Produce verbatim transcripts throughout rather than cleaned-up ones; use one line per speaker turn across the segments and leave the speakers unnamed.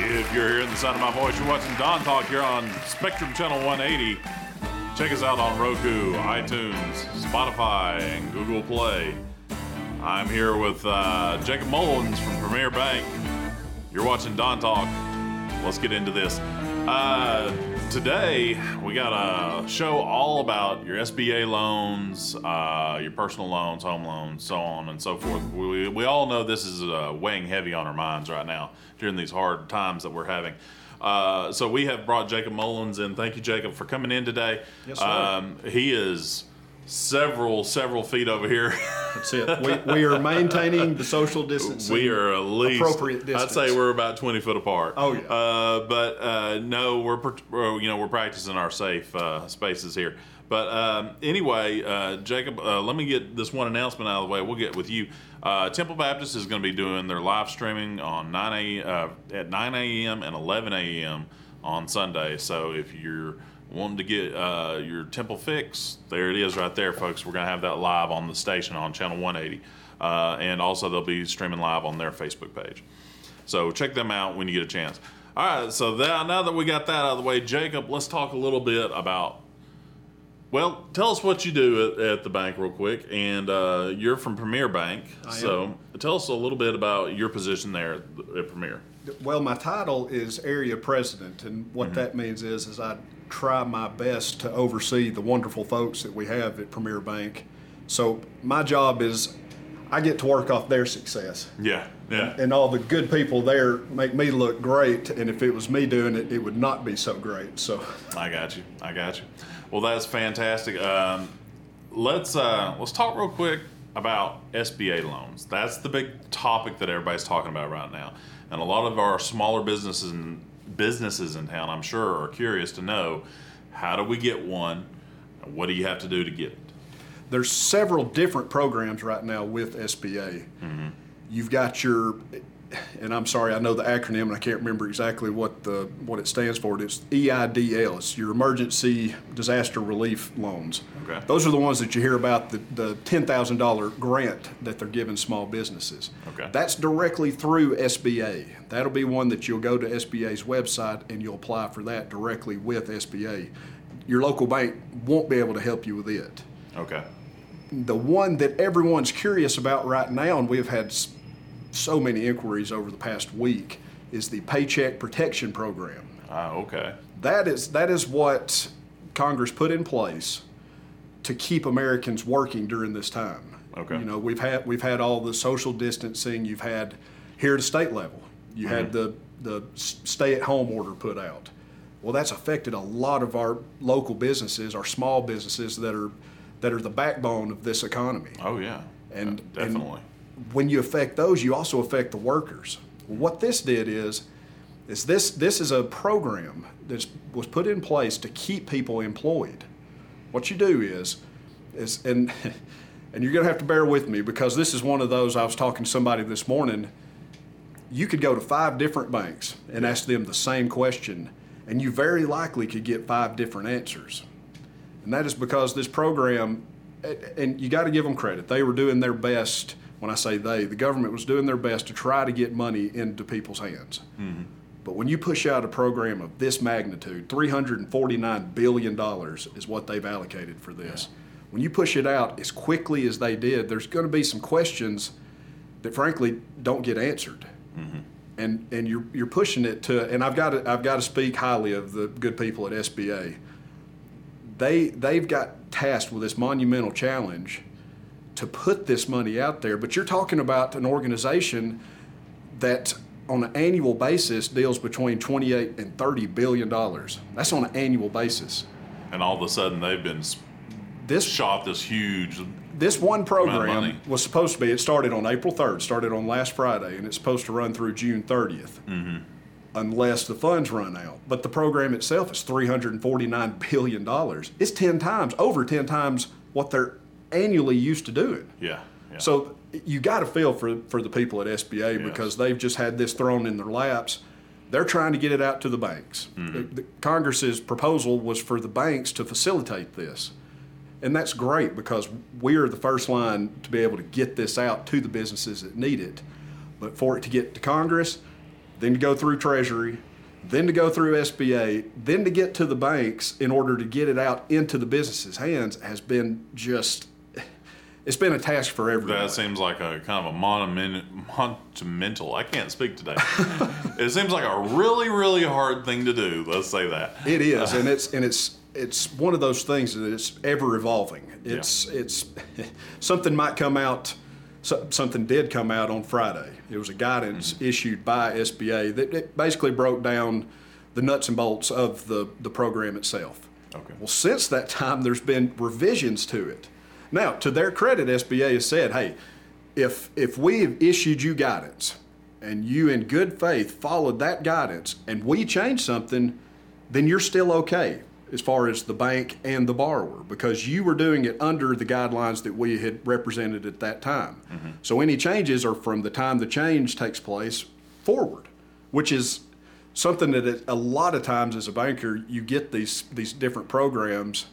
If you're hearing the sound of my voice, you're watching Don Talk here on Spectrum Channel one eighty. Check us out on Roku, iTunes, Spotify, and Google Play. I'm here with uh, Jacob Mullins from Premier Bank. You're watching Don Talk. Let's get into this. Uh, today, we got a show all about your S B A loans, uh, your personal loans, home loans, so on and so forth. We, we all know this is uh, weighing heavy on our minds right now during these hard times that we're having. Uh, so we have brought Jacob Mullins in. Thank you, Jacob, for coming in today.
Yes, sir.
Um, he is several, several feet over here.
That's it. We, we are maintaining the social distancing.
We are at least
appropriate distance.
I'd say we're about twenty foot apart.
Oh yeah.
Uh, but uh, no, we're you know we're practicing our safe uh, spaces here. But um, anyway, uh, Jacob, uh, let me get this one announcement out of the way. We'll get with you. Uh, Temple Baptist is going to be doing their live streaming on nine a uh, at nine a.m. and eleven a.m. on Sunday. So if you're wanting to get uh, your Temple fix, there it is right there, folks. We're going to have that live on the station on Channel one eighty. Uh, and also they'll be streaming live on their Facebook page. So check them out when you get a chance. All right, so that, now that we got that out of the way, Jacob, let's talk a little bit about, well, tell us what you do at, at the bank real quick. And uh, you're from Premier Bank.
I
so
am.
Tell us a little bit about your position there at, at Premier.
Well, my title is area president, and what
Mm-hmm.
that means is, is I try my best to oversee the wonderful folks that we have at Premier Bank. So my job is I get to work off their success.
Yeah, yeah.
And all the good people there make me look great, and if it was me doing it, it would not be so great. So
I got you. I got you. Well, that's fantastic. Um, let's uh, let's talk real quick about S B A loans. That's the big topic that everybody's talking about right now, and a lot of our smaller businesses and businesses in town, I'm sure, are curious to know, how do we get one? What do you have to do to get it?
there's several different programs right now with S B A.
Mm-hmm.
You've got your, and I'm sorry, I know the acronym and I can't remember exactly what the what it stands for. It's E I D L. It's your Emergency Disaster Relief Loans.
Okay.
Those are the ones that you hear about, the, the ten thousand dollars grant that they're giving small businesses.
Okay.
That's directly through S B A. That'll be one that you'll go to S B A's website and you'll apply for that directly with S B A. Your local bank won't be able to help you with it.
Okay.
The one that everyone's curious about right now, and we've had so many inquiries over the past week, is the Paycheck Protection Program.
Ah, okay.
That is that is what Congress put in place to keep Americans working during this time.
Okay.
You know, we've had we've had all the social distancing. You've had here at the state level. You
Mm-hmm.
had the the stay-at-home order put out. Well, that's affected a lot of our local businesses, our small businesses that are that are the backbone of this economy.
Oh, yeah.
And
Uh, definitely.
and when you affect those, you also affect the workers. What this did is, is this this is a program that was put in place to keep people employed. What you do is, is and and you're gonna have to bear with me because this is one of those. I was talking to somebody this morning. You could go to five different banks and ask them the same question, and you very likely could get five different answers. And that is because this program, and you got to give them credit, they were doing their best. When I say they, the government was doing their best to try to get money into people's hands.
Mm-hmm.
But when you push out a program of this magnitude, three hundred forty-nine billion dollars is what they've allocated for this.
Yeah.
When you push it out as quickly as they did, there's going to be some questions that frankly don't get answered.
Mm-hmm.
And and you're you're pushing it to, and I've got to I've got to speak highly of the good people at S B A. They they've got tasked with this monumental challenge to put this money out there. But you're talking about an organization that on an annual basis deals between twenty-eight and thirty billion dollars. That's on an annual basis.
And all of a sudden they've been
This
shot this huge.
This one
Amount of
program
money.
was supposed to be, it started on April third, started on last Friday, and it's supposed to run through June thirtieth,
Mm-hmm.
unless the funds run out. But the program itself is three hundred forty-nine billion dollars. It's ten times, over ten times what they're annually used to doing.
Yeah. yeah.
So you got to feel for, for the people at S B A
Yes.
because they've just had this thrown in their laps. They're trying to get it out to the banks.
Mm-hmm.
The, the Congress's proposal was for the banks to facilitate this. And that's great because we are the first line to be able to get this out to the businesses that need it. But for it to get to Congress, then to go through Treasury, then to go through S B A, then to get to the banks in order to get it out into the businesses' hands has been just, it's been a task for everyone.
That seems like a kind of a monument, monumental, I can't speak today. It seems like a really, really hard thing to do. Let's say that.
It is, and it's, and it's, it's one of those things that it's ever evolving. It's, yeah. it's, something might come out, so, something did come out on Friday. It was a guidance mm-hmm. issued by S B A that it basically broke down the nuts and bolts of the, the program itself.
Okay.
Well, since that time, there's been revisions to it. Now, to their credit, S B A has said, hey, if if we have issued you guidance and you in good faith followed that guidance and we change something, then you're still okay as far as the bank and the borrower, because you were doing it under the guidelines that we had represented at that time. Mm-hmm. So any changes are from the time the change takes place forward, which is something that it, a lot of times as a banker, you get these these different programs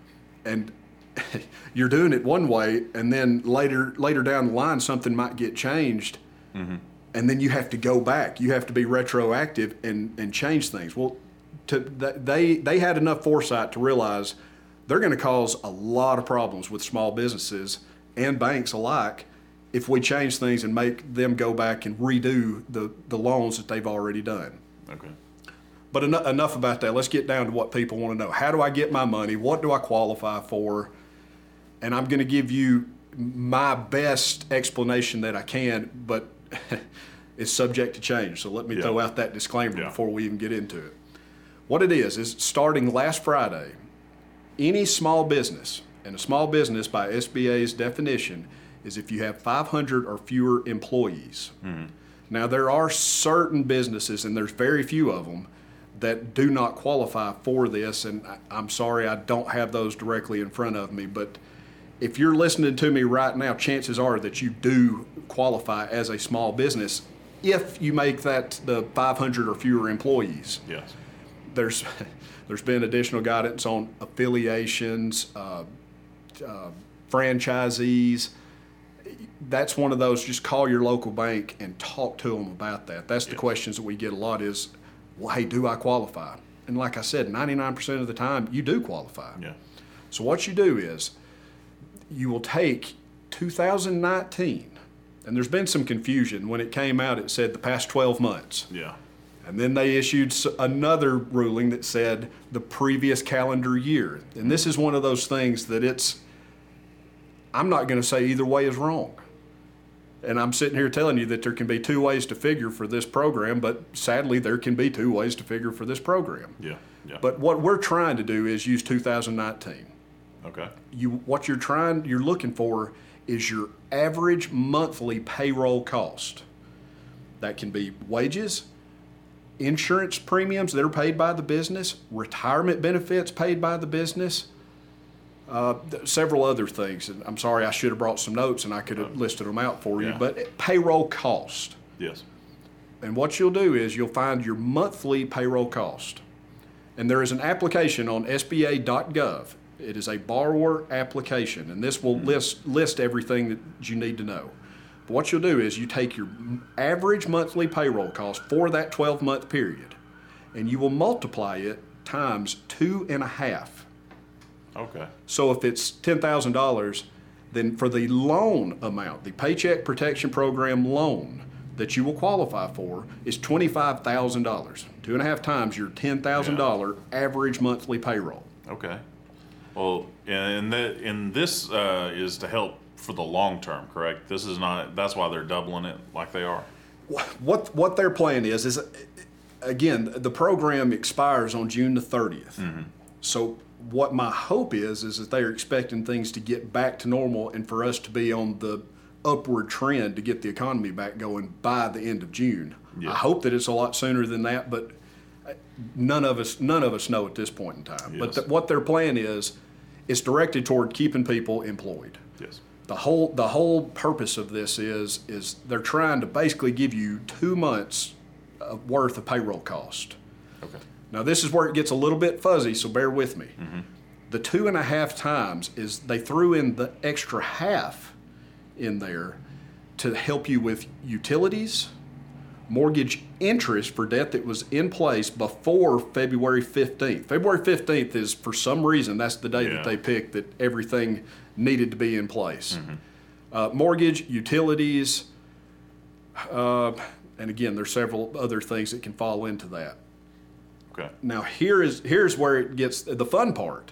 and you're doing it one way, and then later later down the line something might get changed, mm-hmm. and then you have to go back. You have to be retroactive and, and change things. Well, to, they they had enough foresight to realize they're going to cause a lot of problems with small businesses and banks alike if we change things and make them go back and redo the, the loans that they've already done.
Okay.
But en- enough about that. Let's get down to what people want to know. How do I get my money? What do I qualify for? And I'm going to give you my best explanation that I can, but it's subject to change. So let me yeah. throw out that disclaimer yeah. before we even get into it. What it is, is starting last Friday, any small business, and a small business by S B A's definition is if you have five hundred or fewer employees. Mm-hmm. Now, there are certain businesses, and there's very few of them, that do not qualify for this, and I, I'm sorry I don't have those directly in front of me, but if you're listening to me right now, chances are that you do qualify as a small business if you make that the five hundred or fewer employees.
Yes.
There's there's been additional guidance on affiliations, uh, uh, franchisees. That's one of those, just call your local bank and talk to them about that. That's the yes. questions that we get a lot is, well, hey, do I qualify? And like I said, ninety-nine percent of the time, you do qualify.
Yeah.
So what you do is you will take two thousand nineteen, and there's been some confusion. When it came out, it said the past twelve months.
Yeah.
And then they issued another ruling that said the previous calendar year. And this is one of those things that it's, I'm not going to say either way is wrong. And I'm sitting here telling you that there can be two ways to figure for this program, but sadly there can be two ways to figure for this program.
Yeah, yeah.
But what we're trying to do is use two thousand nineteen.
Okay.
You, what you're trying, you're looking for is your average monthly payroll cost. That can be wages, insurance premiums that are paid by the business, retirement benefits paid by the business, uh, th- several other things. And I'm sorry, I should have brought some notes and I could have listed them out for you,
yeah.
but payroll cost.
Yes.
And what you'll do is you'll find your monthly payroll cost. And there is an application on S B A dot gov. It is a borrower application, and this will mm-hmm. list list everything that you need to know. But what you'll do is you take your average monthly payroll cost for that twelve-month period, and you will multiply it times two and a half.
Okay.
So if it's ten thousand dollars, then for the loan amount, the Paycheck Protection Program loan that you will qualify for is twenty-five thousand dollars, two and a half times your ten thousand dollars yeah. average monthly payroll.
Okay. Well, and that and this uh, is to help for the long term, correct? This is not. That's why they're doubling it like they are.
What what their plan is is, again, the program expires on June the thirtieth. Mm-hmm. So what my hope is is that they are expecting things to get back to normal and for us to be on the upward trend to get the economy back going by the end of June. Yeah. I hope that it's a lot sooner than that, but none of us none of us know at this point in time. Yes. But th- what their plan is, is directed toward keeping people employed.
Yes.
The whole the whole purpose of this is is they're trying to basically give you two months of worth of payroll cost.
Okay.
Now this is where it gets a little bit fuzzy, so bear with me.
Mm-hmm.
The two and a half times is they threw in the extra half in there to help you with utilities, mortgage interest for debt that was in place before February fifteenth. February fifteenth is, for some reason, that's the day
Yeah.
that they picked that everything needed to be in place. Mm-hmm. Uh, mortgage, utilities, uh, and again, there's several other things that can fall into that.
Okay.
Now, here is here's where it gets, the fun part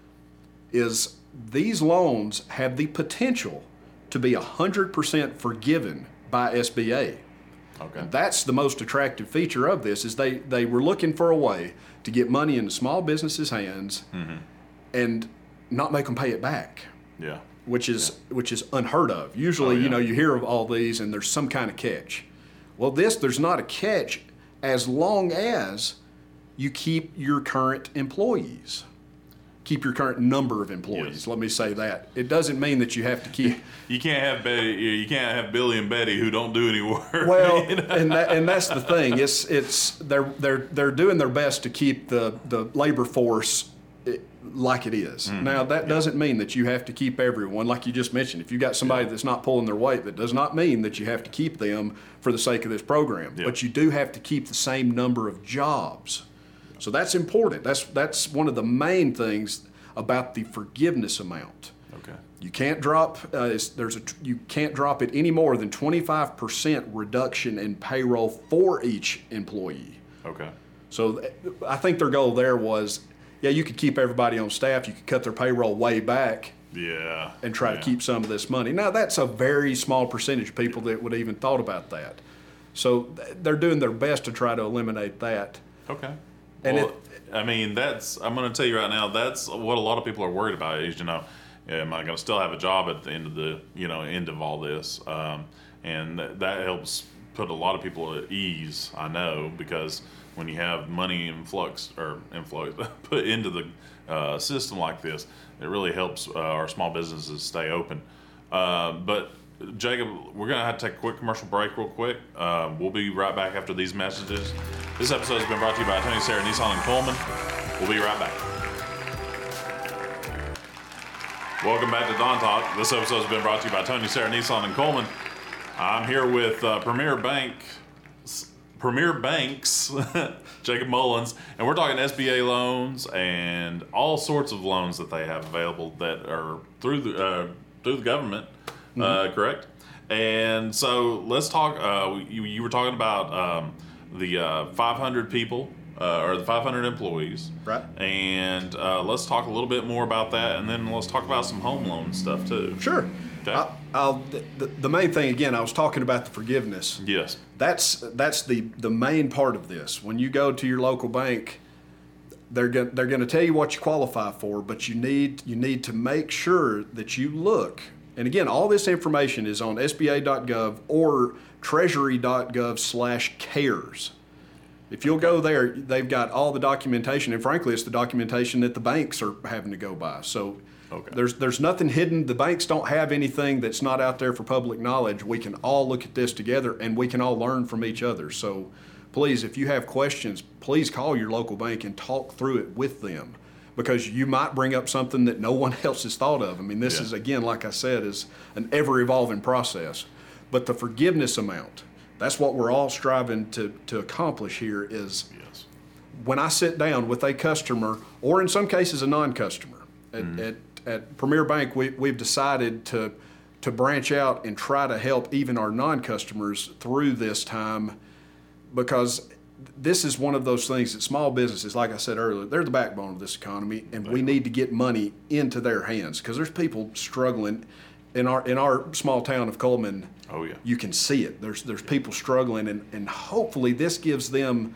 is these loans have the potential to be one hundred percent forgiven by S B A.
Okay.
And that's the most attractive feature of this, is they, they were looking for a way to get money into small businesses' hands mm-hmm. and not make them pay it back.
Yeah.
Which is yeah. which is unheard of. Usually, oh, yeah. you know, you hear of all these and there's some kind of catch. Well, this, there's not a catch as long as you keep your current employees. Keep your current number of employees. Yes. Let me say that. It doesn't mean that you have to keep.
You can't have Betty. You can't have Billy and Betty who don't do any work.
Well,
you know?
and that, and that's the thing. It's it's they're they're they're doing their best to keep the the labor force like it is. Mm-hmm. Now that yeah. doesn't mean that you have to keep everyone. Like you just mentioned, if you got somebody yeah. that's not pulling their weight, that does not mean that you have to keep them for the sake of this program. Yeah. But you do have to keep the same number of jobs. So that's important. That's that's one of the main things about the forgiveness amount.
Okay.
You can't drop. Uh, it's, there's a. You can't drop it any more than twenty-five percent reduction in payroll for each employee.
Okay.
So th- I think their goal there was, yeah, you could keep everybody on staff. You could cut their payroll way back.
Yeah.
And try
yeah.
to keep some of this money. Now that's a very small percentage of people that would even thought about that. So th- they're doing their best to try to eliminate that.
Okay.
And
well,
it,
I mean, that's, I'm going to tell you right now, that's what a lot of people are worried about is, you know, am I going to still have a job at the end of the, you know, end of all this? Um, and th- that helps put a lot of people at ease, I know, because when you have money influx or influx put into the uh, system like this, it really helps uh, our small businesses stay open. Uh, but Jacob, we're going to have to take a quick commercial break real quick. Uh, we'll be right back after these messages. This episode has been brought to you by Tony Serra Nissan and Coleman. We'll be right back. Welcome back to Don Talk. This episode has been brought to you by Tony Serra Nissan and Coleman. I'm here with uh, Premier Bank, Premier Banks, Jacob Mullins, and we're talking S B A loans and all sorts of loans that they have available that are through the uh, through the government. Mm-hmm. Uh, correct. And so let's talk. Uh, you, you were talking about um, the uh, five hundred people uh, or the five hundred employees,
right?
And uh, let's talk a little bit more about that, and then let's talk about some home loan stuff too.
Sure.
Okay.
I, I'll, the, the main thing again, I was talking about the forgiveness.
Yes.
That's that's the the main part of this. When you go to your local bank, they're going they're going to tell you what you qualify for, but you need you need to make sure that you look. And again, all this information is on S B A dot gov or treasury dot gov slash cares. If you'll go there, they've got all the documentation, and frankly, it's the documentation that the banks are having to go by. So okay. there's there's nothing hidden. The banks don't have anything that's not out there for public knowledge. We can all look at this together, and we can all learn from each other. So please, if you have questions, please call your local bank and talk through it with them, because you might bring up something that no one else has thought of. I mean, this yeah. is, again, like I said, is an ever-evolving process. But the forgiveness amount, that's what we're all striving to, to accomplish here is
yes.
when I sit down with a customer, or in some cases a non-customer, at, mm-hmm. at, at Premier Bank, we, we've decided to, to branch out and try to help even our non-customers through this time, because this is one of those things that small businesses, like I said earlier, they're the backbone of this economy, and we need to get money into their hands, because there's people struggling in our in our small town of Coleman.
Oh yeah,
you can see it. There's there's people struggling, and, and hopefully this gives them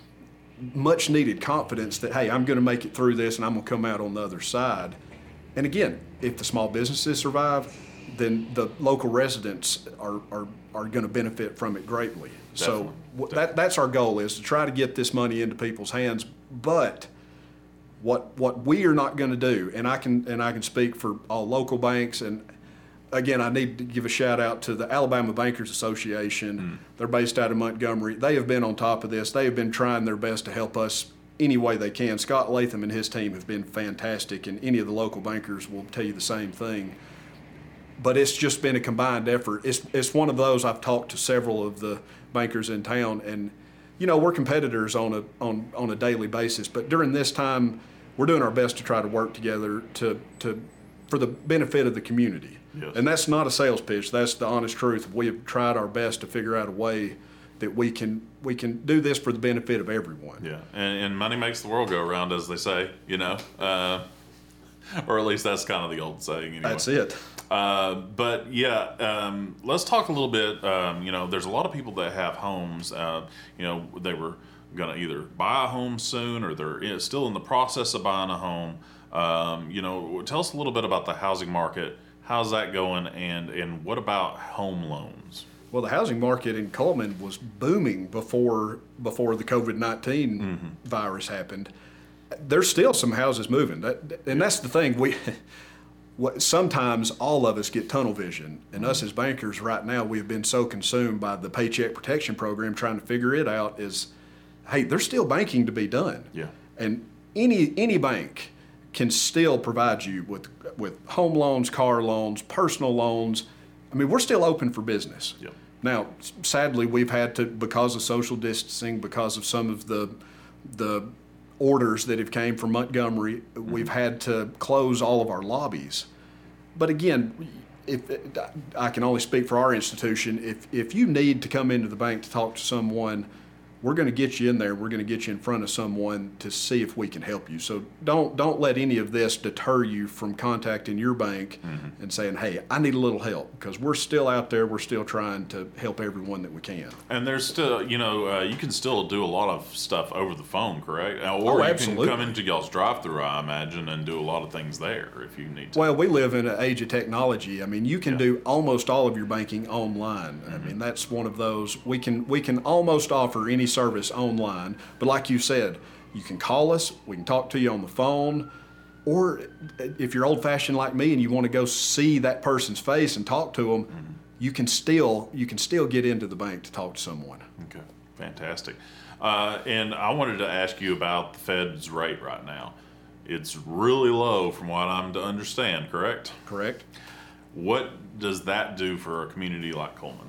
much needed confidence that, hey, I'm going to make it through this, and I'm going to come out on the other side. And again, if the small businesses survive, then the local residents are are, are going to benefit from it greatly.
Definitely.
So that that's our goal, is to try to get this money into people's hands. But what what we are not going to do, and I can and I can speak for all local banks, and again, I need to give a shout out to the Alabama Bankers Association. Mm. They're based out of Montgomery. They have been on top of this. They have been trying their best to help us any way they can. Scott Latham and his team have been fantastic, and any of the local bankers will tell you the same thing. But it's just been a combined effort. It's it's one of those, I've talked to several of the bankers in town, and you know we're competitors on a on on a daily basis. But during this time, we're doing our best to try to work together to to for the benefit of the community.
Yes.
And that's not a sales pitch. That's the honest truth. We have tried our best to figure out a way that we can we can do this for the benefit of everyone.
Yeah, and, and money makes the world go around, as they say, you know, uh, or at least that's kind of the old saying. Anyway.
That's it.
Uh, but yeah, um, let's talk a little bit. Um, you know, there's a lot of people that have homes. Uh, you know, they were going to either buy a home soon, or they're you know, still in the process of buying a home. Um, you know, tell us a little bit about the housing market. How's that going, and and what about home loans?
Well, the housing market in Cullman was booming before before the COVID nineteen mm-hmm. virus happened. There's still some houses moving, that, and that's the thing. We what, sometimes all of us get tunnel vision, and mm-hmm. us as bankers right now, we've been so consumed by the Paycheck Protection Program trying to figure it out. Is hey, there's still banking to be done.
Yeah,
and any any bank can still provide you with with home loans, car loans, personal loans. I mean, we're still open for business.
Yep.
Now, sadly, we've had to, because of social distancing, because of some of the the orders that have came from Montgomery, mm-hmm. we've had to close all of our lobbies. But again, if I can only speak for our institution, if if you need to come into the bank to talk to someone, we're going to get you in there. We're going to get you in front of someone to see if we can help you. So don't don't let any of this deter you from contacting your bank mm-hmm. and saying, hey, I need a little help, because we're still out there. We're still trying to help everyone that we can.
And there's still, you know, uh, you can still do a lot of stuff over the phone, correct? Or
oh,
you
absolutely.
can come into y'all's drive-through, I imagine, and do a lot of things there if you need to.
Well, we live in an age of technology. I mean, you can yeah. do almost all of your banking online. Mm-hmm. I mean, that's one of those. We can we can almost offer any service online, but like you said, you can call us, we can talk to you on the phone, or if you're old-fashioned like me and you want to go see that person's face and talk to them, mm-hmm. you can still you can still get into the bank to talk to someone.
Okay, fantastic. Uh, and I wanted to ask you about the Fed's rate right now. It's really low from what I'm to understand, correct?
Correct.
What does that do for a community like Cullman?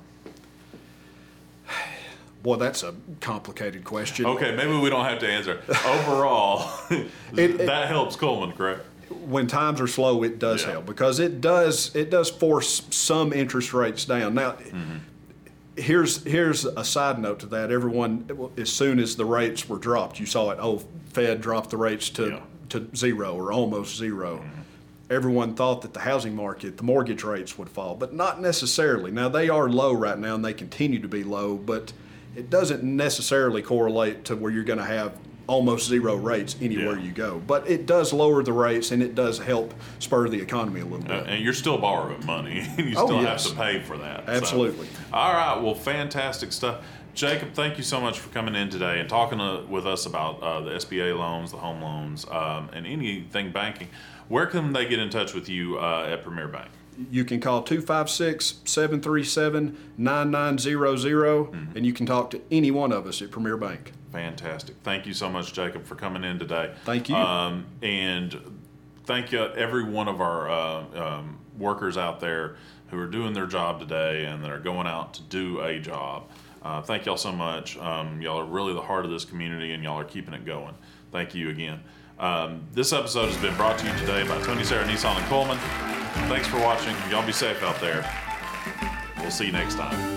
Boy, that's a complicated question.
Okay, maybe we don't have to answer. Overall, it, it, that helps Cullman, correct?
When times are slow, it does yeah. help, because it does it does force some interest rates down. Now, mm-hmm. here's here's a side note to that. Everyone, as soon as the rates were dropped, you saw it. Oh, Fed dropped the rates to yeah. to zero or almost zero. Mm-hmm. Everyone thought that the housing market, the mortgage rates would fall, but not necessarily. Now, they are low right now, and they continue to be low, but it doesn't necessarily correlate to where you're going to have almost zero rates anywhere yeah. you go. But it does lower the rates, and it does help spur the economy a little bit.
Uh, and you're still borrowing money. You
oh,
still
yes.
have to pay for that.
Absolutely.
So. All right. Well, fantastic stuff. Jacob, thank you so much for coming in today and talking uh, with us about uh, the S B A loans, the home loans, um, and anything banking. Where can they get in touch with you uh, at Premier Bank?
You can call two five six, seven three seven, nine nine zero zero, mm-hmm. and you can talk to any one of us at Premier Bank.
Fantastic. Thank you so much, Jacob, for coming in today.
Thank you.
Um, and thank you, every one of our uh, um, workers out there who are doing their job today and that are going out to do a job. Uh, thank y'all so much. Um, y'all are really the heart of this community, and y'all are keeping it going. Thank you again. Um, this episode has been brought to you today by Tony Serra Nissan in Cullman. Thanks for watching. Y'all be safe out there. We'll see you next time.